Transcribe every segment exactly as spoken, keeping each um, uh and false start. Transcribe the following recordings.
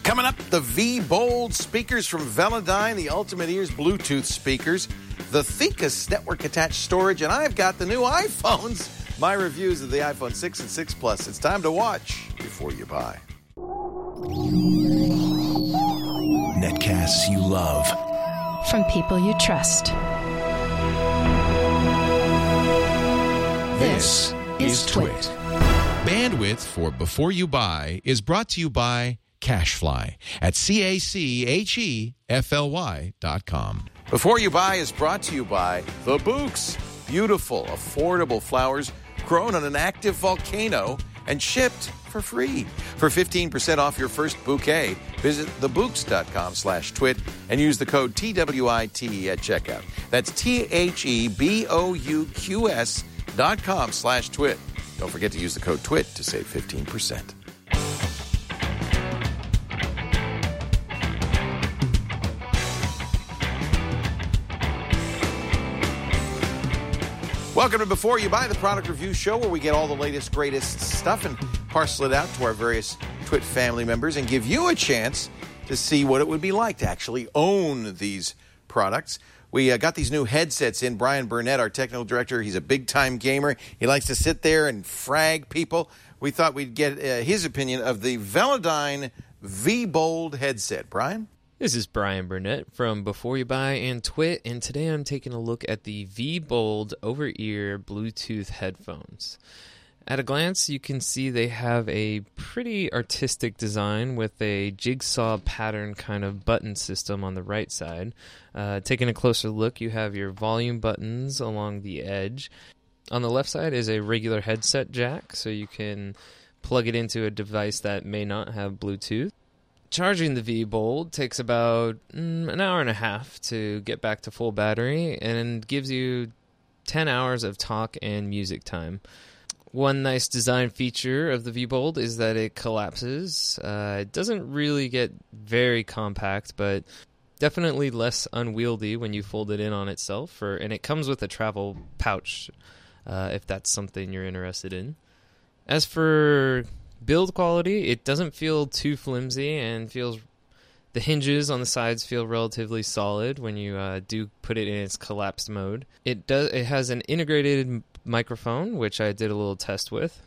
Coming up, the V-Bold speakers from Velodyne, the Ultimate Ears Bluetooth speakers, the Thecus network-attached storage, and I've got the new iPhones. My reviews of the iPhone six and six Plus. It's time to watch before you buy. Netcasts you love. From people you trust. This is Twit. Bandwidth for Before You Buy is brought to you by CashFly at C A C H E F L Y dot com. Before You Buy is brought to you by The Bouqs. Beautiful, affordable flowers grown on an active volcano and shipped for free. For fifteen percent off your first bouquet, visit thebouqs.com slash twit and use the code T W I T at checkout. That's T H E B O U Q S dot com slash twit. Don't forget to use the code TWIT to save fifteen percent. Welcome to Before You Buy, the product review show where we get all the latest, greatest stuff and parcel it out to our various Twit family members and give you a chance to see what it would be like to actually own these products. We uh, got these new headsets in. Brian Burnett, our technical director, he's a big-time gamer. He likes to sit there and frag people. We thought we'd get uh, his opinion of the Velodyne V-Bold headset. Brian? This is Brian Burnett from Before You Buy and Twit, and today I'm taking a look at the V-Bold over-ear Bluetooth headphones. At a glance, you can see they have a pretty artistic design with a jigsaw pattern kind of button system on the right side. Uh, taking a closer look, you have your volume buttons along the edge. On the left side is a regular headset jack, so you can plug it into a device that may not have Bluetooth. Charging the V-Bold takes about mm, an hour and a half to get back to full battery and gives you ten hours of talk and music time. One nice design feature of the V-Bold is that it collapses. Uh, it doesn't really get very compact, but definitely less unwieldy when you fold it in on itself. Or, and it comes with a travel pouch, uh, if that's something you're interested in. As for build quality, it doesn't feel too flimsy and feels the hinges on the sides feel relatively solid when you uh, do put it in its collapsed mode. It does. It has an integrated microphone, which I did a little test with.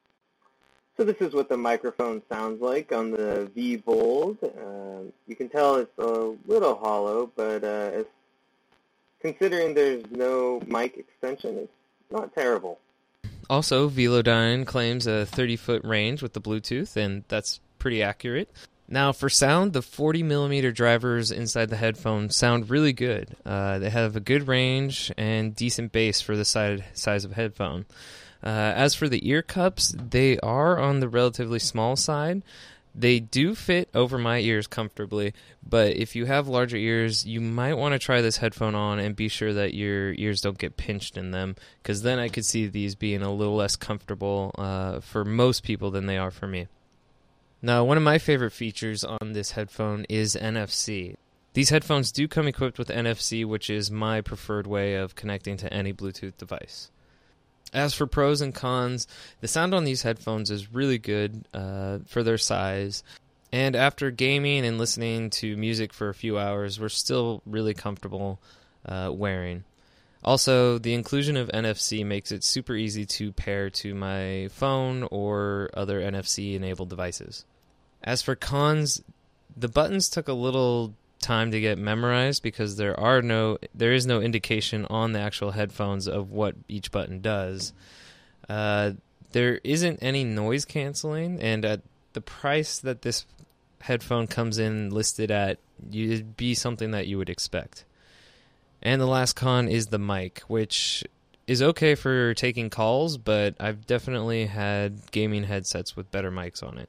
So this is what the microphone sounds like on the V-Bold. Uh, you can tell it's a little hollow, but uh, it's, considering there's no mic extension, it's not terrible. Also, Velodyne claims a thirty-foot range with the Bluetooth, and that's pretty accurate. Now, for sound, the forty millimeter drivers inside the headphone sound really good. Uh, they have a good range and decent bass for the side, size of a headphone. Uh, as for the ear cups, they are on the relatively small side. They do fit over my ears comfortably, but if you have larger ears, you might want to try this headphone on and be sure that your ears don't get pinched in them, because then I could see these being a little less comfortable uh, for most people than they are for me. Now, one of my favorite features on this headphone is N F C. These headphones do come equipped with N F C, which is my preferred way of connecting to any Bluetooth device. As for pros and cons, the sound on these headphones is really good uh, for their size. And after gaming and listening to music for a few hours, we're still really comfortable uh, wearing. Also, the inclusion of N F C makes it super easy to pair to my phone or other N F C-enabled devices. As for cons, the buttons took a little time to get memorized because there are no there is no indication on the actual headphones of what each button does. Uh, there isn't any noise canceling, and at the price that this headphone comes in listed at, it'd be something that you would expect. And the last con is the mic, which is okay for taking calls, but I've definitely had gaming headsets with better mics on it.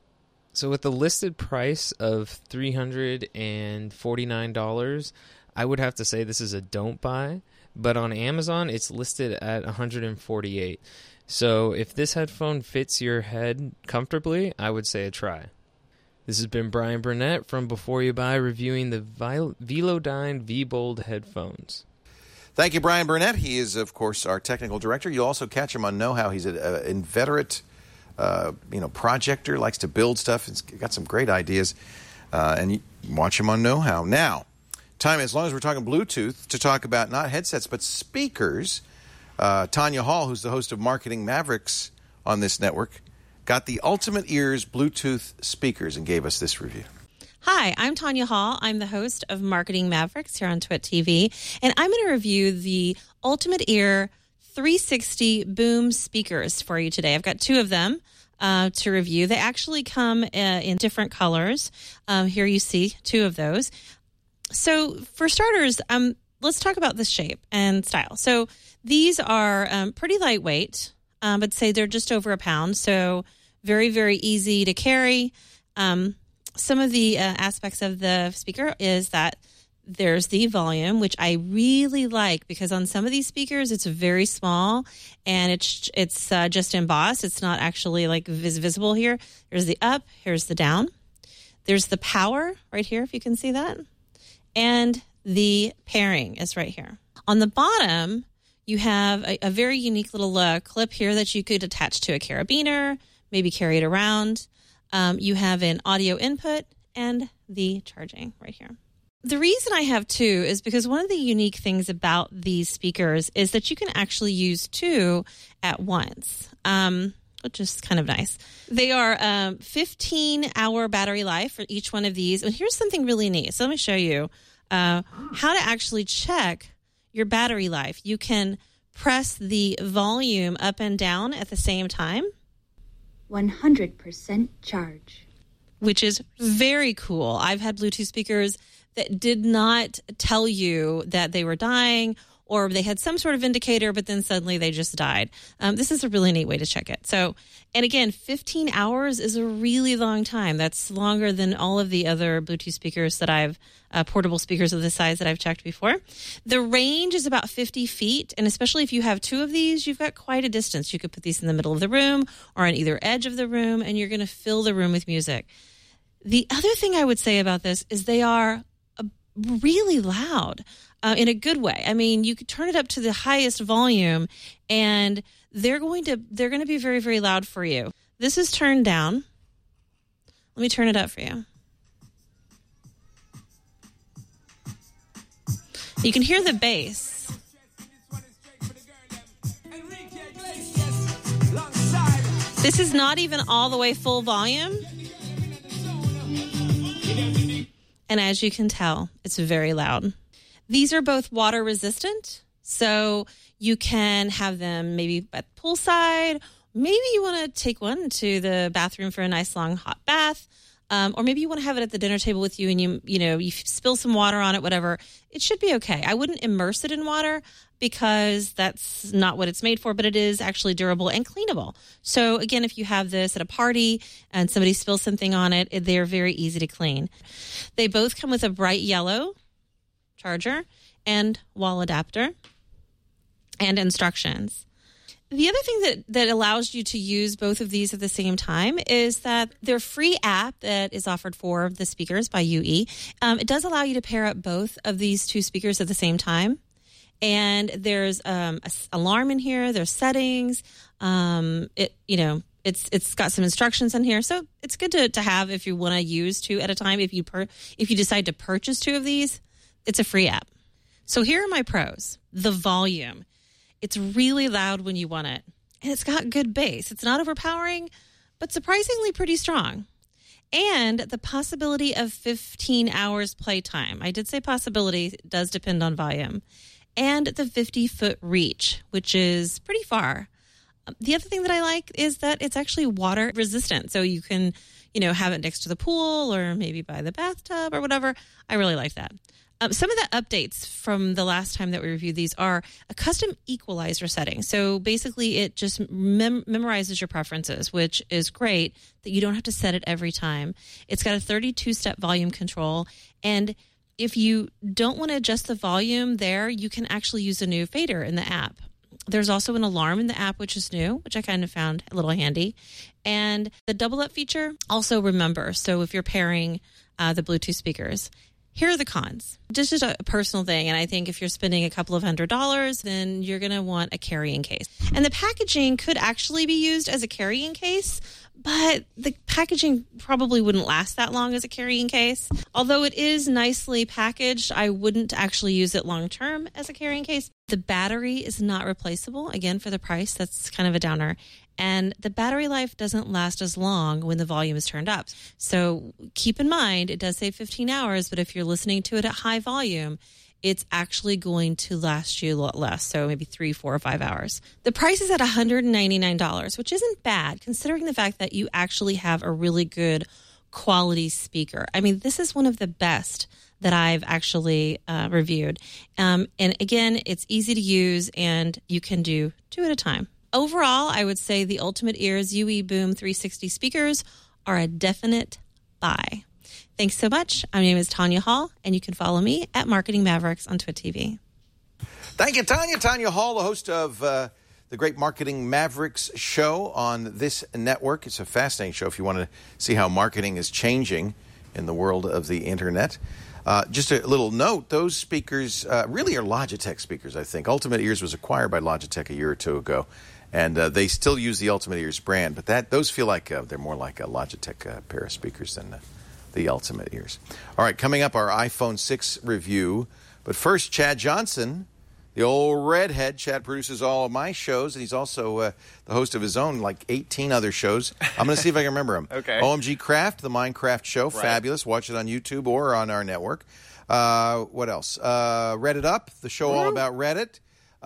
So with the listed price of three hundred forty-nine dollars, I would have to say this is a don't buy, but on Amazon it's listed at one hundred forty-eight dollars. So if this headphone fits your head comfortably, I would say a try. This has been Brian Burnett from Before You Buy reviewing the Velodyne V-Bold headphones. Thank you, Brian Burnett. He is, of course, our technical director. You'll also catch him on Know How. He's an inveterate uh, you know, projector, likes to build stuff. He's got some great ideas, uh, and you watch him on Know How. Now, time, as long as we're talking Bluetooth, to talk about not headsets, but speakers. Uh, Tanya Hall, who's the host of Marketing Mavericks on this network, got the Ultimate Ears Bluetooth speakers and gave us this review. Hi, I'm Tanya Hall. I'm the host of Marketing Mavericks here on Twit T V, and I'm going to review the Ultimate Ear three sixty Boom speakers for you today. I've got two of them uh, to review. They actually come uh, in different colors. Um, here you see two of those. So for starters, um, let's talk about the shape and style. So these are um, pretty lightweight. Um, I'd say they're just over a pound, so very, very easy to carry. Um, some of the uh, aspects of the speaker is that there's the volume, which I really like because on some of these speakers, it's very small and it's it's uh, just embossed. It's not actually like vis- visible here. There's the up, here's the down. There's the power right here, if you can see that. And the pairing is right here. On the bottom, you have a, a very unique little uh, clip here that you could attach to a carabiner, maybe carry it around. Um, you have an audio input and the charging right here. The reason I have two is because one of the unique things about these speakers is that you can actually use two at once, um, which is kind of nice. They are um, fifteen-hour battery life for each one of these. And here's something really neat. So let me show you uh, how to actually check your battery life. You can press the volume up and down at the same time. one hundred percent charge. Which is very cool. I've had Bluetooth speakers that did not tell you that they were dying or they had some sort of indicator, but then suddenly they just died. Um, this is a really neat way to check it. So, and again, fifteen hours is a really long time. That's longer than all of the other Bluetooth speakers that I've, uh, portable speakers of this size that I've checked before. The range is about fifty feet, and especially if you have two of these, you've got quite a distance. You could put these in the middle of the room or on either edge of the room, and you're going to fill the room with music. The other thing I would say about this is they are really loud uh, in a good way. I mean, you could turn it up to the highest volume and they're going to they're going to be very, very loud for you. This is turned down. Let me turn it up for you. You can hear the bass. This is not even all the way full volume. And as you can tell, it's very loud. These are both water resistant, so you can have them maybe at poolside. Maybe you want to take one to the bathroom for a nice long hot bath. Um, or maybe you want to have it at the dinner table with you and you, you know, you spill some water on it, whatever. It should be okay. I wouldn't immerse it in water because that's not what it's made for, but it is actually durable and cleanable. So again, if you have this at a party and somebody spills something on it, they're very easy to clean. They both come with a bright yellow charger and wall adapter and instructions. The other thing that, that allows you to use both of these at the same time is that their free app that is offered for the speakers by U E, um, it does allow you to pair up both of these two speakers at the same time. And there's um, an alarm in here, there's settings, um, it you know, it's it's got some instructions in here. So it's good to, to have if you want to use two at a time. If you per, if you decide to purchase two of these, it's a free app. So here are my pros. The volume. It's really loud when you want it. And it's got good bass. It's not overpowering, but surprisingly pretty strong. And the possibility of fifteen hours playtime. I did say possibility. It does depend on volume. And the fifty-foot reach, which is pretty far. The other thing that I like is that it's actually water resistant. So you can, you know, have it next to the pool or maybe by the bathtub or whatever. I really like that. Um, some of the updates from the last time that we reviewed these are a custom equalizer setting. So basically it just mem- memorizes your preferences, which is great that you don't have to set it every time. It's got a thirty-two step volume control. And if you don't want to adjust the volume there, you can actually use a new fader in the app. There's also an alarm in the app, which is new, which I kind of found a little handy. And the double up feature, also remember. So if you're pairing uh, the Bluetooth speakers, Here are the cons. This is a personal thing, and I think if you're spending a couple of hundred dollars, then you're going to want a carrying case. And the packaging could actually be used as a carrying case, but the packaging probably wouldn't last that long as a carrying case. Although it is nicely packaged, I wouldn't actually use it long term as a carrying case. The battery is not replaceable. Again, for the price, that's kind of a downer. And the battery life doesn't last as long when the volume is turned up. So keep in mind, it does say fifteen hours, but if you're listening to it at high volume, it's actually going to last you a lot less. So maybe three, four, or five hours. The price is at one hundred ninety-nine dollars, which isn't bad considering the fact that you actually have a really good quality speaker. I mean, this is one of the best that I've actually uh, reviewed. Um, and again, it's easy to use and you can do two at a time. Overall, I would say the Ultimate Ears U E Boom three sixty speakers are a definite buy. Thanks so much. My name is Tanya Hall, and you can follow me at Marketing Mavericks on Twit T V. Thank you, Tanya. Tanya Hall, the host of uh, the Great Marketing Mavericks show on this network. It's a fascinating show if you want to see how marketing is changing in the world of the internet. Uh, just a little note, those speakers uh, really are Logitech speakers, I think. Ultimate Ears was acquired by Logitech a year or two ago, and uh, they still use the Ultimate Ears brand, but that those feel like uh, they're more like a Logitech uh, pair of speakers than uh, the Ultimate Ears. All right, coming up, our iPhone six review. But first, Chad Johnson, the old redhead. Chad produces all of my shows, and he's also uh, the host of his own, like eighteen other shows. I'm going to see if I can remember them. Okay. O M G Craft, the Minecraft show. Right. Fabulous. Watch it on YouTube or on our network. Uh, what else? Uh, Reddit Up, the show all about Reddit.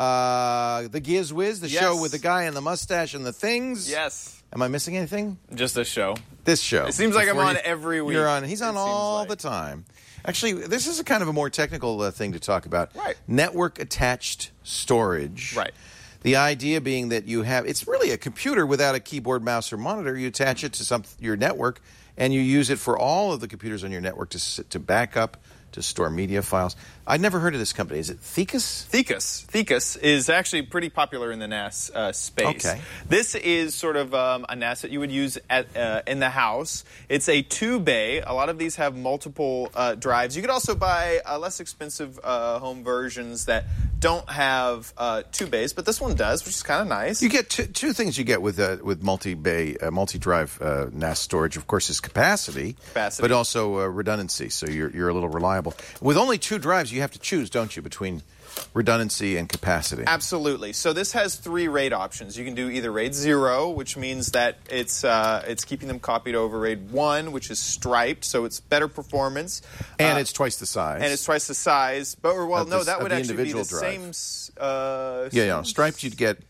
Uh, the Giz Wiz, the Yes. show with the guy in the mustache and the things. Yes. Am I missing anything? Just this show. This show. It seems like I'm Before on you- every week. You're on. He's on It seems all like. the time. Actually, this is a kind of a more technical uh, thing to talk about. Right. Network attached storage. Right. The idea being that you have, it's really a computer without a keyboard, mouse, or monitor. You attach it to some your network, and you use it for all of the computers on your network to s- to back up, to store media files. I'd never heard of this company. Is it Thecus? Thecus. Thecus is actually pretty popular in the N A S uh, space. Okay. This is sort of um, a N A S that you would use at, uh, in the house. It's a two-bay. A lot of these have multiple uh, drives. You could also buy uh, less expensive uh, home versions that don't have uh, two bays, but this one does, which is kind of nice. You get two, two things you get with uh, with multi-bay, uh, multi-drive uh, N A S storage. Of course, is capacity, Capacity. but also uh, redundancy. So you're you're a little reliable. With only two drives, you have to choose, don't you, between redundancy and capacity? Absolutely. So this has three RAID options. You can do either RAID zero, which means that it's uh, it's keeping them copied over RAID one, which is striped, so it's better performance. And Uh, it's twice the size. and it's twice the size. But or, well, Of no, this- that of would the actually be the individual drive. same. s- Uh, yeah, yeah. same- Striped, you'd get.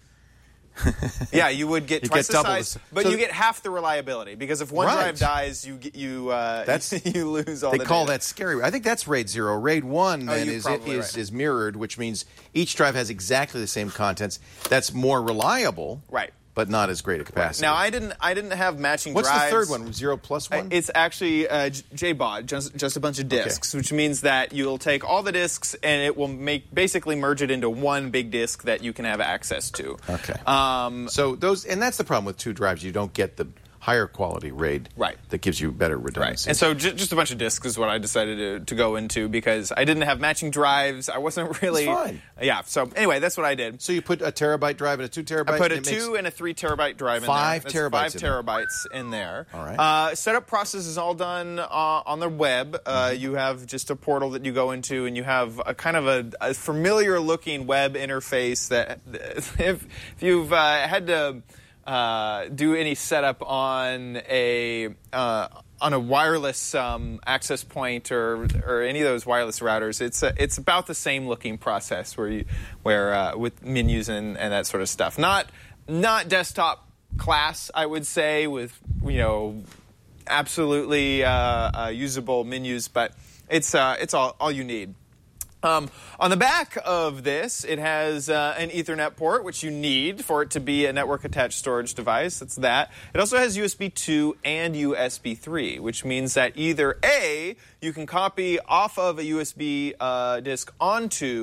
Yeah, you would get You twice get the double the size, s- but so you th- get half the reliability because if one Right. drive dies, you get you uh, That's- you lose all. They the call data. that scary. I think that's RAID zero. RAID one Oh, then you're is probably is, right. is mirrored, which means each drive has exactly the same contents. That's more reliable, Right. but not as great a capacity. Now I didn't I didn't have matching What's drives. the third one? Zero plus Uh, one? It's actually uh, J- JBOD, just, just a bunch of disks, which means that you'll take all the disks and it will make basically merge it into one big disk that you can have access to. Okay. Um, So those, and that's the problem with two drives. You don't get the higher quality RAID Right. that gives you better right. redundancy. And so j- just a bunch of disks is what I decided to, to go into because I didn't have matching drives. I wasn't really. That's fine. Yeah. So anyway, that's what I did. So you put a terabyte drive and a two terabyte. I put a and it makes- two and a three terabyte drive Five in there. terabytes That's in Five there. terabytes in there. All right. Uh, setup process is all done uh, on the web. Uh, Mm-hmm. You have just a portal that you go into, and you have a kind of a, a familiar-looking web interface that, if, if you've uh, had to uh, do any setup on a uh, on a wireless um, access point or or any of those wireless routers, it's a, it's about the same looking process where you where uh, with menus and, and that sort of stuff. Not not desktop class, I would say, with you know absolutely uh, uh, usable menus, but it's uh, it's all all you need. Um, on the back of this, it has uh, an Ethernet port, which you need for it to be a network-attached storage device. That's that. It also has U S B two and U S B three, which means that either A, you can copy off of a U S B uh, disk onto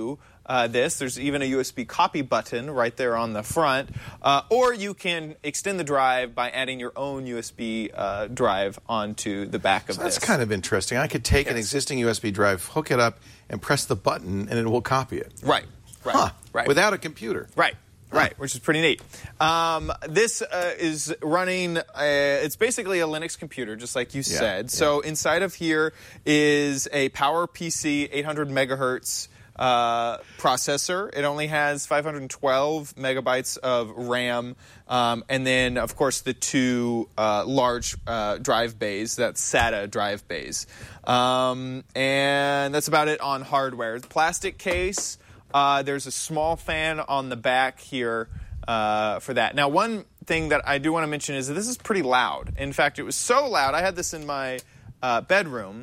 uh, this. There's even a U S B copy button right there on the front. Uh, or you can extend the drive by adding your own U S B uh, drive onto the back of so this. That's kind of interesting. I could take yes. an existing U S B drive, hook it up, and press the button, and it will copy it. Right, right, huh. right. Without a computer. Right. Right, which is pretty neat. Um, this uh, is running, uh, it's basically a Linux computer, just like you Yeah, said. yeah. So inside of here is a PowerPC eight hundred megahertz uh, processor. It only has five hundred twelve megabytes of RAM. Um, and then, of course, the two uh, large uh, drive bays, that's SATA drive bays. Um, and that's about it on hardware. Plastic case. Uh, there's a small fan on the back here uh, for that. Now, one thing that I do want to mention is that this is pretty loud. In fact, it was so loud. I had this in my uh, bedroom.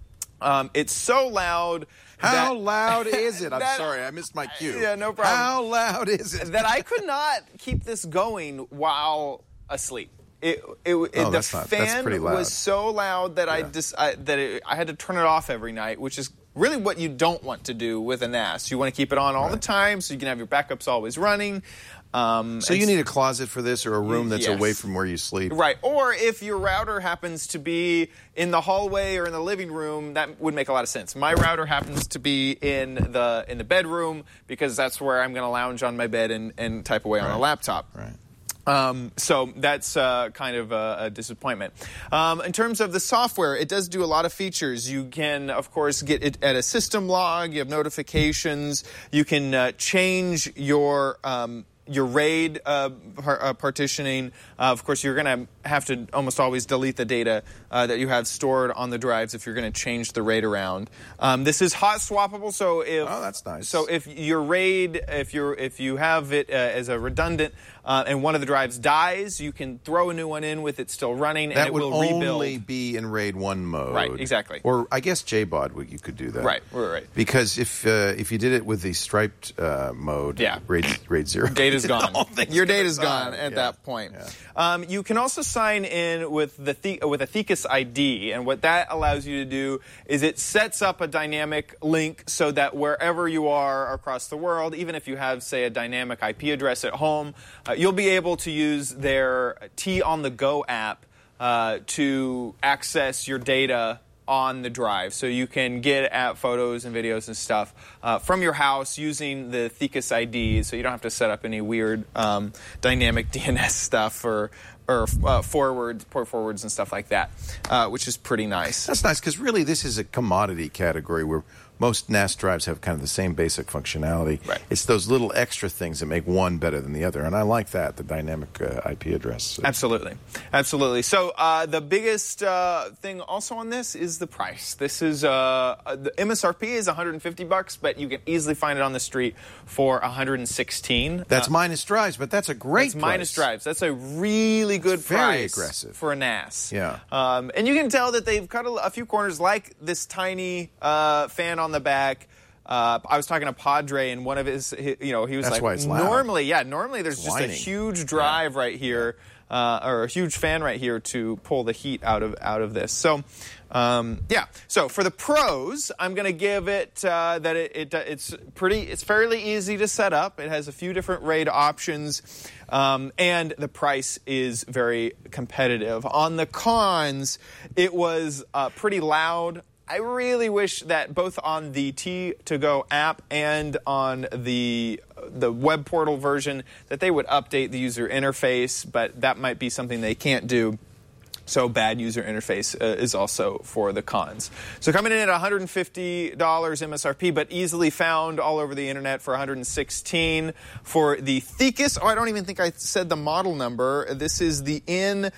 Um, it's so loud. How that, loud is it? I'm that, sorry, I missed my cue. Yeah, no problem. How loud is it? That I could not keep this going while asleep. It, it, it Oh, the that's not- that's fan pretty loud. was so loud that I Yeah. just I, that it, I had to turn it off every night, which is really what you don't want to do with a N A S. You want to keep it on all the Right. time so you can have your backups always running. Um, So you need a closet for this, or a room that's Yes. away from where you sleep? Right. Or if your router happens to be in the hallway or in the living room, that would make a lot of sense. My router happens to be in the in the bedroom because that's where I'm going to lounge on my bed and, and type away on a laptop. Right. Um, so that's uh, kind of a, a disappointment. Um, in terms of the software, it does do a lot of features. You can, of course, get it at a system log. You have notifications. You can uh, change your um, your RAID uh, par- uh, partitioning. Uh, of course, you're going to have to almost always delete the data uh, that you have stored on the drives if you're going to change the RAID around. Um, this is hot swappable, so if Oh, that's nice. So if your RAID, if you're if you have it uh, as a redundant uh, and one of the drives dies, you can throw a new one in with it still running, That and it would will rebuild. only be in RAID one mode. Right, exactly. Or I guess J B O D, would- you could do that. Right, right, right. Because if uh, if you did it with the striped uh, mode, Yeah. RAID, RAID zero. Data's gone. all things Your go data's aside. gone at Yeah. that point. Yeah. Um, you can also sign in with the, the with a Thecus I D, and what that allows you to do is it sets up a dynamic link so that wherever you are across the world, even if you have, say, a dynamic I P address at home, uh, you'll be able to use their T on the Go app uh, to access your data on the drive. So you can get at photos and videos and stuff uh, from your house using the Thecus I D, so you don't have to set up any weird um, dynamic D N S stuff or or uh, forwards, port forwards and stuff like that, uh, which is pretty nice. That's nice, because really this is a commodity category where most N A S drives have kind of the same basic functionality. Right. It's those little extra things that make one better than the other, and I like that, the dynamic uh, I P address. Absolutely. Absolutely. So uh, the biggest uh, thing also on this is the price. This is, uh, the M S R P is one hundred fifty bucks, but you can easily find it on the street for one hundred sixteen. That's Uh, minus drives, but that's a great That's minus price. drives. That's a really good Very price aggressive. for a N A S. Yeah. Um, and you can tell that they've cut a, a few corners, like this tiny uh, fan on the back. Uh, I was talking to Padre, and one of his, he, you know, he was That's like, why it's loud. normally, yeah, normally there's It's just whining. a huge drive right here, uh, or a huge fan right here to pull the heat out of out of this. So, um, yeah. So for the pros, I'm going to give it uh, that it, it it's pretty, it's fairly easy to set up. It has a few different RAID options, um, and the price is very competitive. On the cons, it was uh, pretty loud. I really wish that both on the T to Go app and on the the web portal version that they would update the user interface, but that might be something they can't do. So bad user interface uh, is also for the cons. So coming in at one hundred fifty dollars M S R P, but easily found all over the internet for one hundred sixteen dollars. For the Thecus, oh, I don't even think I said the model number. This is the N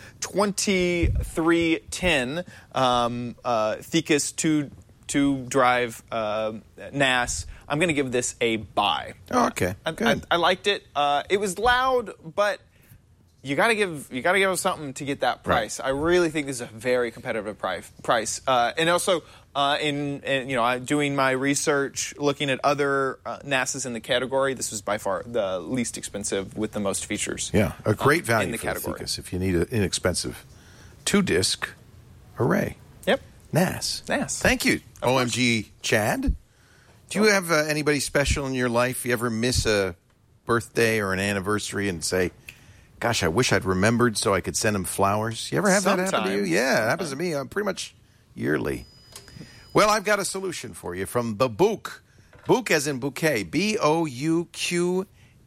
twenty-three ten um, uh, Thecus two, two drive uh, N A S. I'm going to give this a buy. Oh, okay. I, Good. I, I liked it. Uh, it was loud, but you got to give you got to give us something to get that price. Right. I really think this is a very competitive price. Price, uh, and also uh, in, in you know I'm doing my research, looking at other uh, N A Ss in the category. This was by far the least expensive with the most features. Yeah, a great um, value in the for category. the Thecus if you need an inexpensive two-disc array. Yep. N A S. N A S. Thank you, Of O M G Chad. Do you have uh, anybody special in your life? You ever miss a birthday or an anniversary and say, gosh, I wish I'd remembered so I could send them flowers? You ever have Sometimes. that happen to you? Yeah, it happens to me uh, pretty much yearly. Well, I've got a solution for you from the Bouk. Bouk as in bouquet. B O U Q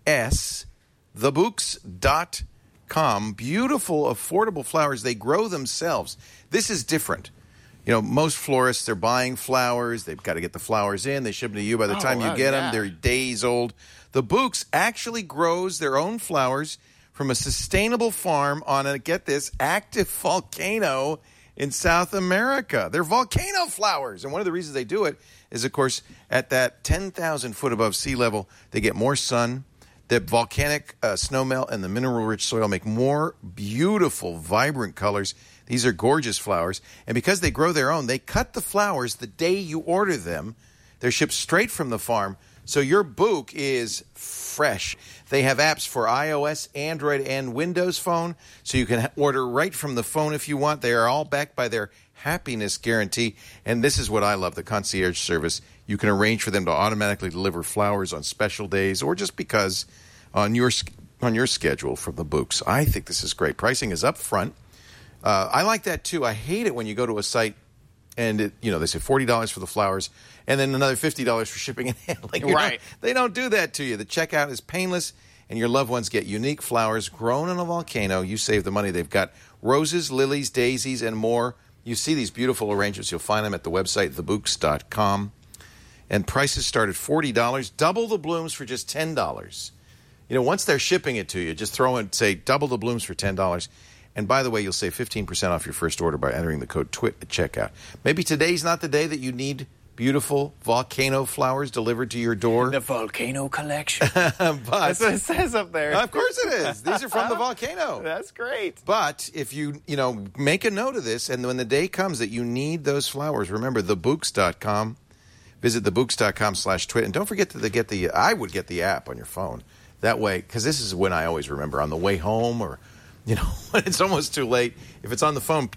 S. the bouqs dot com. Beautiful, affordable flowers. They grow themselves. This is different. You know, most florists, they're buying flowers. They've got to get the flowers in. They ship them to you. By the Oh, time you wow, get yeah. them, they're days old. The Bouk's actually grows their own flowers from a sustainable farm on a, get this, active volcano in South America. They're volcano flowers. And one of the reasons they do it is, of course, at that ten thousand foot above sea level, they get more sun. The volcanic uh, snowmelt and the mineral-rich soil make more beautiful, vibrant colors. These are gorgeous flowers. And because they grow their own, they cut the flowers the day you order them. They're shipped straight from the farm. So your Bouk is fresh. They have apps for iOS, Android, and Windows Phone, so you can order right from the phone if you want. They are all backed by their happiness guarantee. And this is what I love, the concierge service. You can arrange for them to automatically deliver flowers on special days or just because on your on your schedule from the Bouk's. I think this is great. Pricing is up front. Uh, I like that, too. I hate it when you go to a site and, it, you know, they say forty dollars for the flowers and then another fifty dollars for shipping and handling. You right. know, they don't do that to you. The checkout is painless, and your loved ones get unique flowers grown on a volcano. You save the money. They've got roses, lilies, daisies, and more. You see these beautiful arrangements. You'll find them at the website, the bouqs dot com. And prices start at forty dollars. Double the blooms for just ten dollars. You know, once they're shipping it to you, just throw in, say, double the blooms for ten dollars. And by the way, you'll save fifteen percent off your first order by entering the code TWIT at checkout. Maybe today's not the day that you need beautiful volcano flowers delivered to your door. The Volcano Collection. but, That's what it says up there. Of course it is. These are from the volcano. That's great. But if you, you know, make a note of this, and when the day comes that you need those flowers, remember, the bouqs dot com. Visit the bouqs dot com slash twit. And don't forget to get the, I would get the app on your phone. That way, because this is when I always remember on the way home or, you know, when it's almost too late. If it's on the phone,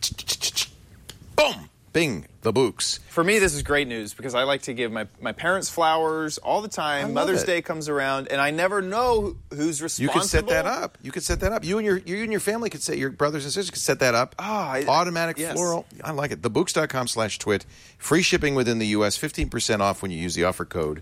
boom, bing, the Bouk's. For me, this is great news because I like to give my, my parents flowers all the time. Mother's it. Day comes around, and I never know who's responsible. You can set that up. You can set that up. You and your you and your family could set, your brothers and sisters could set that up. Ah, I- Automatic yes. floral. I like it. the bouqs dot com slash twit. Free shipping within the U S. fifteen percent off when you use the offer code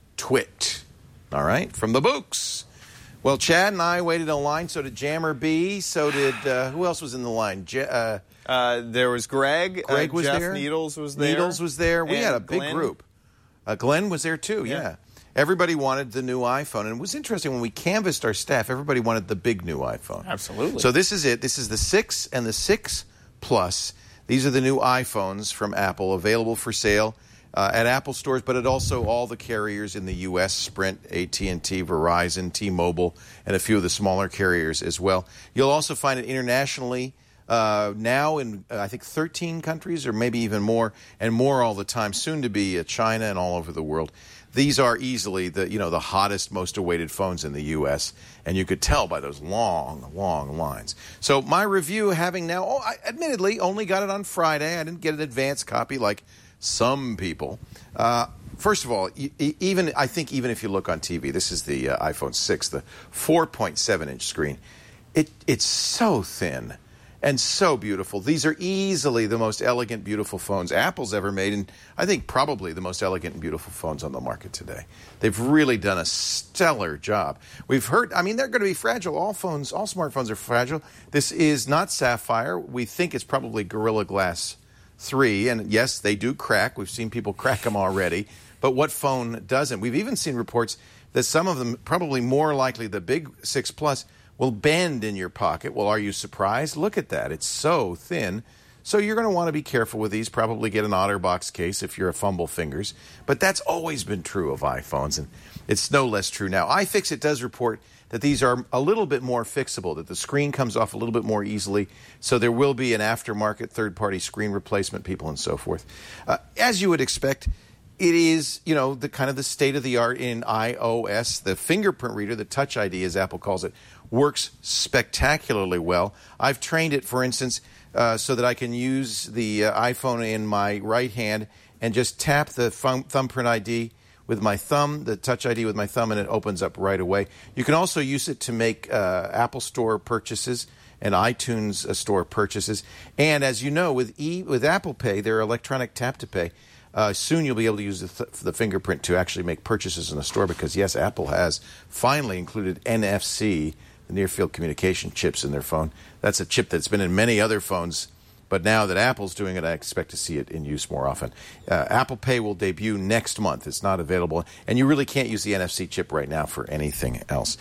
TWIT. All right? From the Bouk's. Well, Chad and I waited in line. So did Jammer B. So did, uh, who else was in the line? Je- uh, Uh, there was Greg. Greg uh, was Jeff there. Needles was there. Needles was there. We And had a big Glenn. group. Uh, Glenn was there too, yeah. Yeah. Everybody wanted the new iPhone. And it was interesting when we canvassed our staff, everybody wanted the big new iPhone. Absolutely. So this is it. This is the six and the six Plus. These are the new iPhones from Apple available for sale uh, at Apple stores, but at also all the carriers in the U S, Sprint, A T and T, Verizon, T-Mobile, and a few of the smaller carriers as well. You'll also find it internationally uh, now in, uh, I think, thirteen countries or maybe even more, and more all the time, soon to be uh, China and all over the world. These are easily the, you know, the hottest, most awaited phones in the U S, and you could tell by those long, long lines. So my review, having now, oh, I admittedly only got it on Friday. I didn't get an advance copy like some people. Uh, first of all, e- even I think even if you look on T V, this is the uh, iPhone six, the four point seven inch screen. It it's so thin and so beautiful. These are easily the most elegant, beautiful phones Apple's ever made, and I think probably the most elegant and beautiful phones on the market today. They've really done a stellar job. We've heard, I mean, they're going to be fragile. All phones, all smartphones are fragile. This is not Sapphire. We think it's probably Gorilla Glass three, and yes, they do crack. We've seen people crack them already, but what phone doesn't? We've even seen reports that some of them, probably more likely the big six Plus, will bend in your pocket. Well, are you surprised? Look at that. It's so thin. So you're going to want to be careful with these. Probably get an OtterBox case if you're a fumble fingers. But that's always been true of iPhones, and it's no less true now. iFixit does report that these are a little bit more fixable, that the screen comes off a little bit more easily. So there will be an aftermarket third-party screen replacement, people, and so forth. Uh, as you would expect, it is, you know, the kind of the state of the art in iOS. The fingerprint reader, the Touch I D, as Apple calls it, works spectacularly well. I've trained it, for instance, uh, so that I can use the uh, iPhone in my right hand and just tap the thumb- thumbprint I D with my thumb, the Touch I D with my thumb, and it opens up right away. You can also use it to make uh, Apple Store purchases and iTunes uh, Store purchases. And as you know, with e with Apple Pay, their electronic tap to pay, uh, soon you'll be able to use the, th the fingerprint to actually make purchases in the store because, yes, Apple has finally included N F C, the near-field communication chips in their phone. That's a chip that's been in many other phones. But now that Apple's doing it, I expect to see it in use more often. Uh, Apple Pay will debut next month. It's not available. And you really can't use the N F C chip right now for anything else.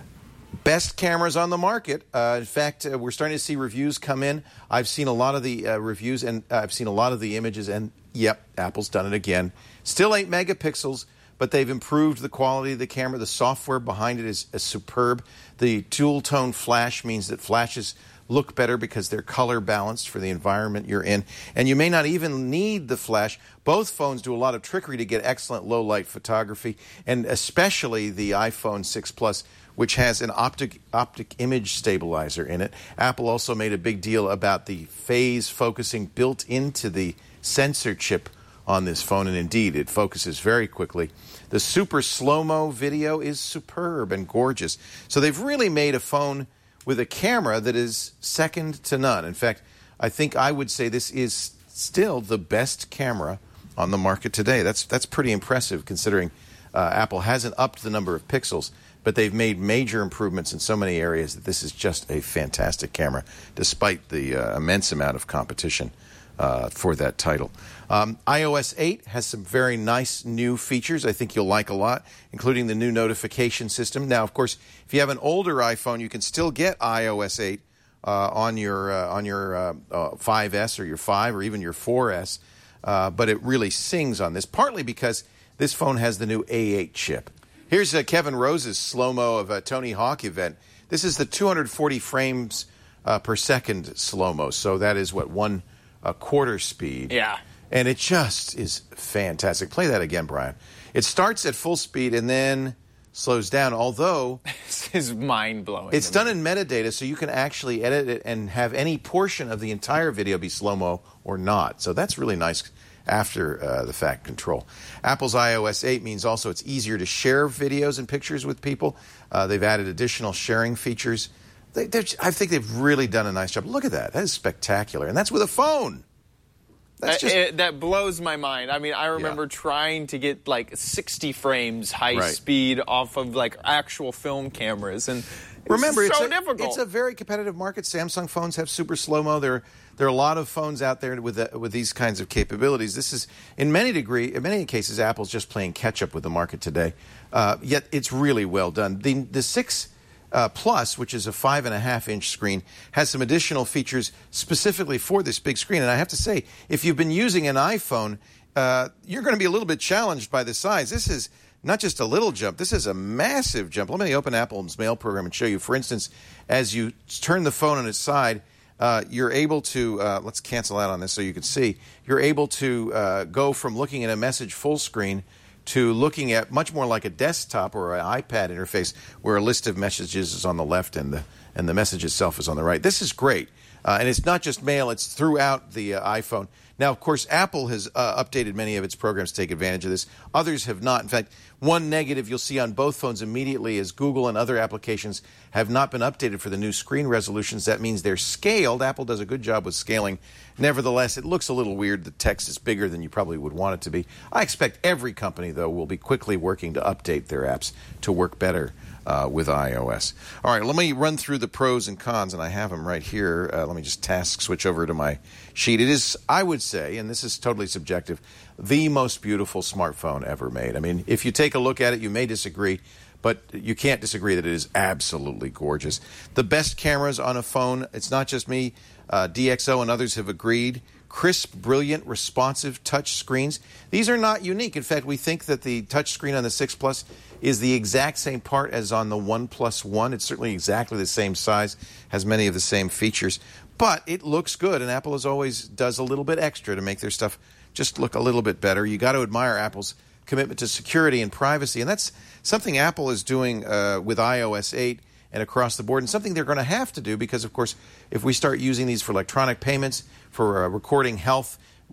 Best cameras on the market. Uh, in fact, uh, we're starting to see reviews come in. I've seen a lot of the uh, reviews, and uh, I've seen a lot of the images. And, yep, Apple's done it again. Still eight megapixels, but they've improved the quality of the camera. The software behind it is, is superb. The dual-tone flash means that flashes look better because they're color balanced for the environment you're in. And you may not even need the flash. Both phones do a lot of trickery to get excellent low light photography, and especially the iPhone six Plus, which has an optic optic image stabilizer in it. Apple also made a big deal about the phase focusing built into the sensor chip on this phone, and indeed, it focuses very quickly. The super slow-mo video is superb and gorgeous. So they've really made a phone with a camera that is second to none. In fact, I think I would say this is still the best camera on the market today. That's that's pretty impressive considering uh, Apple hasn't upped the number of pixels, but they've made major improvements in so many areas that this is just a fantastic camera, despite the uh, immense amount of competition uh, for that title. Um, iOS eight has some very nice new features I think you'll like a lot, including the new notification system. Now, of course, if you have an older iPhone, you can still get iOS eight uh, on your uh, on your uh, uh, five S or your five or even your four S, uh, but it really sings on this, partly because this phone has the new A eight chip. Here's uh, Kevin Rose's slow-mo of a Tony Hawk event. This is the two hundred forty frames uh, per second slow-mo, so that is, what, one uh, quarter speed. Yeah. And it just is fantastic. Play that again, Brian. It starts at full speed and then slows down, although this is mind-blowing. It's done in metadata, so you can actually edit it and have any portion of the entire video be slow-mo or not. So that's really nice after uh, the fact control. Apple's iOS eight means also it's easier to share videos and pictures with people. Uh, they've added additional sharing features. They, I think they've really done a nice job. Look at that. That is spectacular. And that's with a phone. That's just... it, that blows my mind. I mean, I remember yeah. trying to get like sixty frames high right. speed off of like actual film cameras, and it's remember, so it's a, difficult. It's a very competitive market. Samsung phones have super slow-mo. There, there are a lot of phones out there with the, with these kinds of capabilities. This is, in many degree, in many cases, Apple's just playing catch-up with the market today. Uh, yet it's really well done. The the six. Uh, Plus, which is a five and a half inch screen, has some additional features specifically for this big screen. And I have to say, if you've been using an iPhone, uh, you're going to be a little bit challenged by the size. This is not just a little jump. This is a massive jump. Let me open Apple's Mail program and show you. For instance, as you turn the phone on its side, uh, you're able to, uh, let's cancel out on this so you can see, you're able to uh, go from looking at a message full screen to looking at much more like a desktop or an iPad interface where a list of messages is on the left and the and the message itself is on the right. This is great. Uh, and it's not just Mail, it's throughout the uh, iPhone. Now, of course, Apple has uh, updated many of its programs to take advantage of this. Others have not. In fact, one negative you'll see on both phones immediately is Google and other applications have not been updated for the new screen resolutions. That means they're scaled. Apple does a good job with scaling. Nevertheless, it looks a little weird. The text is bigger than you probably would want it to be. I expect every company, though, will be quickly working to update their apps to work better uh, with iOS. All right, let me run through the pros and cons, and I have them right here. Uh, let me just task switch over to my sheet. It is, I would say, and this is totally subjective, the most beautiful smartphone ever made. I mean, if you take a look at it, you may disagree, but you can't disagree that it is absolutely gorgeous. The best cameras on a phone, it's not just me, uh, D X O and others have agreed. Crisp, brilliant, responsive touch screens. These are not unique. In fact, we think that the touch screen on the six Plus is the exact same part as on the OnePlus One. It's certainly exactly the same size, has many of the same features, but it looks good, and Apple as always does a little bit extra to make their stuff just look a little bit better. You got to admire Apple's commitment to security and privacy, and that's something Apple is doing uh, with iOS eight and across the board, and something they're going to have to do because, of course, if we start using these for electronic payments, for uh, recording health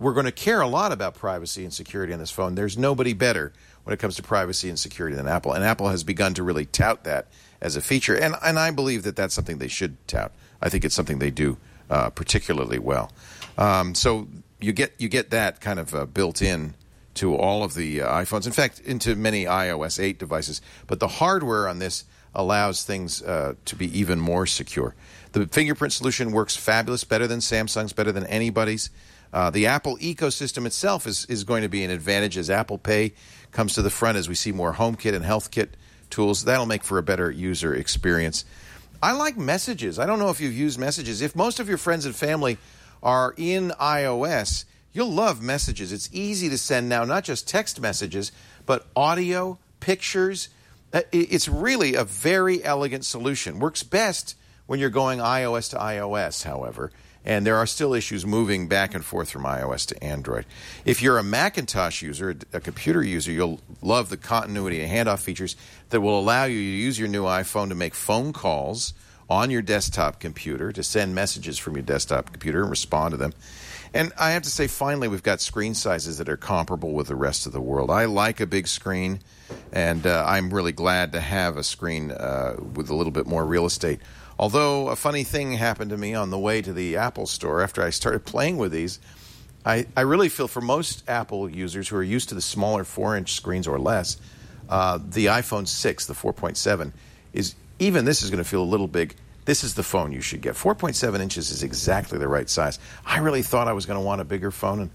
we're going to care a lot about privacy and security on this phone. There's nobody better when it comes to privacy and security than Apple, and Apple has begun to really tout that as a feature, and, and I believe that that's something they should tout. I think it's something they do uh, particularly well. Um, so you get you get that kind of uh, built in to all of the uh, iPhones. In fact, into many i O S eight devices. But the hardware on this allows things uh, to be even more secure. The fingerprint solution works fabulous, better than Samsung's, better than anybody's. Uh, the Apple ecosystem itself is, is going to be an advantage as Apple Pay comes to the front, as we see more HomeKit and HealthKit tools. That'll make for a better user experience. I like Messages. I don't know if you've used Messages. If most of your friends and family are in iOS, you'll love Messages. It's easy to send now, not just text messages, but audio, pictures. It's really a very elegant solution. Works best when you're going iOS to iOS, however, and there are still issues moving back and forth from iOS to Android. If you're a Macintosh user, a computer user, you'll love the continuity and handoff features that will allow you to use your new iPhone to make phone calls on your desktop computer, to send messages from your desktop computer and respond to them. And I have to say, finally, we've got screen sizes that are comparable with the rest of the world. I like a big screen, and uh, I'm really glad to have a screen uh, with a little bit more real estate. Although a funny thing happened to me on the way to the Apple store after I started playing with these. I, I really feel for most Apple users who are used to the smaller four-inch screens or less, uh, the iPhone six, the four point seven, is even this is going to feel a little big. This is the phone you should get. four point seven inches is exactly the right size. I really thought I was going to want a bigger phone, and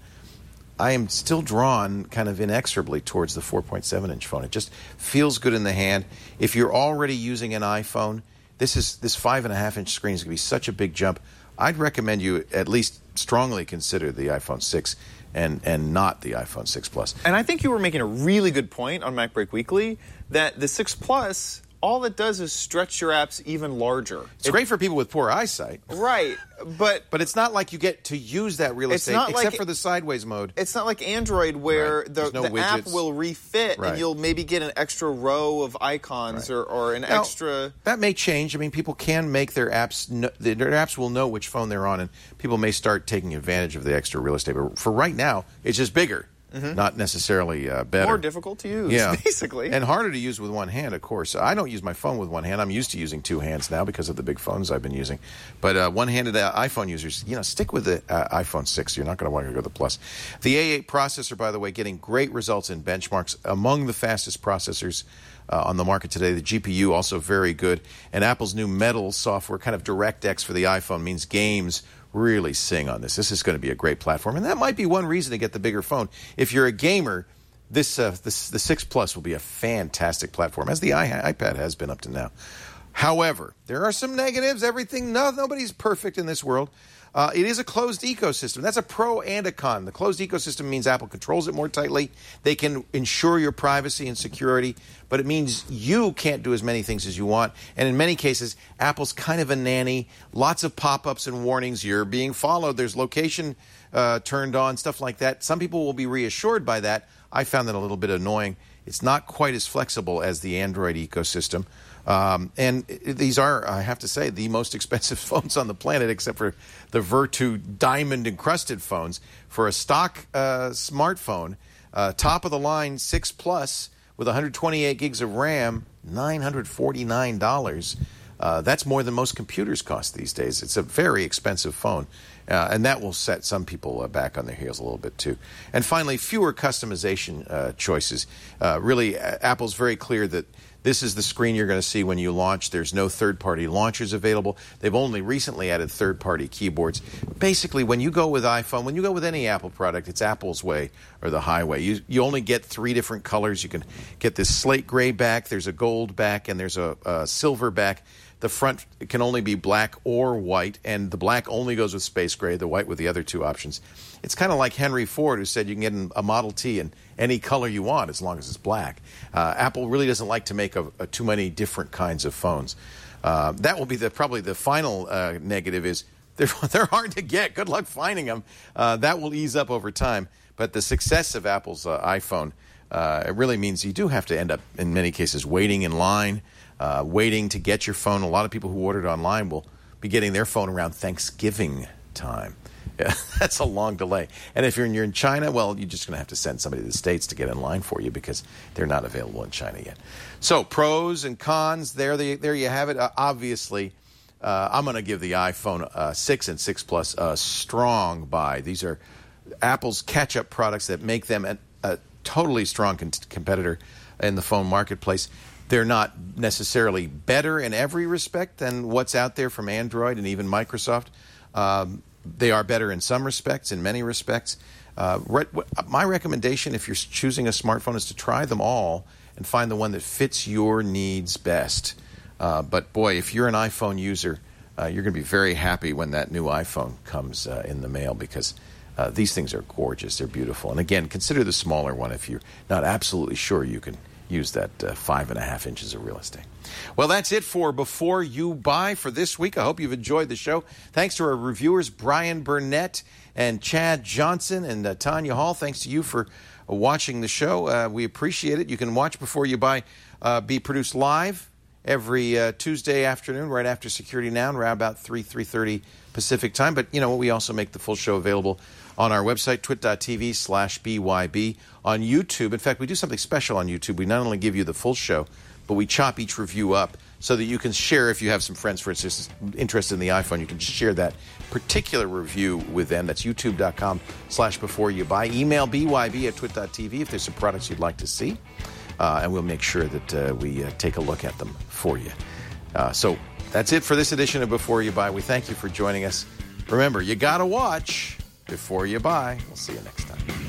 I am still drawn kind of inexorably towards the four point seven inch phone. It just feels good in the hand. If you're already using an iPhone, this is this five and a half inch screen is going to be such a big jump. I'd recommend you at least strongly consider the iPhone six and, and not the iPhone six Plus. And I think you were making a really good point on MacBreak Weekly that the six Plus, all it does is stretch your apps even larger. It's it, great for people with poor eyesight. Right, but... But it's not like you get to use that real estate, except like, for the sideways mode. It's not like Android where right. the, no the app will refit right. and you'll maybe get an extra row of icons right. or, or an now, extra... That may change. I mean, people can make their apps... Know, their apps will know which phone they're on, and people may start taking advantage of the extra real estate. But for right now, it's just bigger. Mm-hmm. Not necessarily uh, better. More difficult to use, yeah. basically. And harder to use with one hand, of course. I don't use my phone with one hand. I'm used to using two hands now because of the big phones I've been using. But uh, one-handed uh, iPhone users, you know, stick with the uh, iPhone six. You're not going to want to go to the Plus. The A eight processor, by the way, getting great results in benchmarks. Among the fastest processors uh, on the market today. The G P U also very good. And Apple's new Metal software, kind of DirectX for the iPhone, means games really sing on this. This is going to be a great platform, and that might be one reason to get the bigger phone. If you're a gamer, this, uh, this the six Plus will be a fantastic platform, as the iPad has been up to now. However, there are some negatives. Everything, no, nobody's perfect in this world. Uh, it is a closed ecosystem. That's a pro and a con. The closed ecosystem means Apple controls it more tightly. They can ensure your privacy and security, but it means you can't do as many things as you want. And in many cases, Apple's kind of a nanny. Lots of pop-ups and warnings. You're being followed. There's location uh, turned on, stuff like that. Some people will be reassured by that. I found that a little bit annoying. It's not quite as flexible as the Android ecosystem. Um, and these are, I have to say, the most expensive phones on the planet, except for the Vertu diamond-encrusted phones. For a stock uh, smartphone, uh, top-of-the-line six Plus with one hundred twenty-eight gigs of RAM, nine hundred forty-nine dollars. Uh, that's more than most computers cost these days. It's a very expensive phone, uh, and that will set some people uh, back on their heels a little bit, too. And finally, fewer customization uh, choices. Uh, really, Apple's very clear that this is the screen you're going to see when you launch. There's no third-party launchers available. They've only recently added third-party keyboards. Basically, when you go with iPhone, when you go with any Apple product, it's Apple's way or the highway. You you only get three different colors. You can get this slate gray back, there's a gold back, and there's a, a silver back. The front can only be black or white, and the black only goes with space gray, the white with the other two options. It's kind of like Henry Ford, who said you can get a Model T in any color you want as long as it's black. Uh, Apple really doesn't like to make a, a too many different kinds of phones. Uh, that will be the probably the final uh, negative is they're, they're hard to get. Good luck finding them. Uh, that will ease up over time. But the success of Apple's uh, iPhone, uh, it really means you do have to end up, in many cases, waiting in line, uh, waiting to get your phone. A lot of people who ordered online will be getting their phone around Thanksgiving time. Yeah, that's a long delay. And if you're in, you're in China, well, you're just going to have to send somebody to the States to get in line for you because they're not available in China yet. So pros and cons, there, the, there you have it. Uh, obviously, uh, I'm going to give the iPhone uh, six and six Plus a strong buy. These are Apple's catch-up products that make them a, a totally strong con- competitor in the phone marketplace. They're not necessarily better in every respect than what's out there from Android and even Microsoft. Um, They are better in some respects, in many respects. Uh, re- my recommendation, if you're choosing a smartphone, is to try them all and find the one that fits your needs best. Uh, but boy, if you're an iPhone user, uh, you're going to be very happy when that new iPhone comes uh, in the mail because uh, these things are gorgeous. They're beautiful. And again, consider the smaller one if you're not absolutely sure you can use that uh, five and a half inches of real estate. Well, that's it for Before You Buy for this week. I hope you've enjoyed the show. Thanks to our reviewers, Brian Burnett and Chad Johnson and uh, Tanya Hall. Thanks to you for uh, watching the show. Uh, we appreciate it. You can watch Before You Buy uh, be produced live every uh, Tuesday afternoon, right after Security Now, around about three, three thirty Pacific time. But, you know, we also make the full show available on our website, twit.tv slash BYB, on YouTube. In fact, we do something special on YouTube. We not only give you the full show, but we chop each review up so that you can share, if you have some friends, for instance, interested in the iPhone, you can just share that particular review with them. That's youtube.com slash before you buy. Email B Y B at twit.tv if there's some products you'd like to see, uh, and we'll make sure that uh, we uh, take a look at them for you. Uh, so that's it for this edition of Before You Buy. We thank you for joining us. Remember, you got to watch before you buy. We'll see you next time.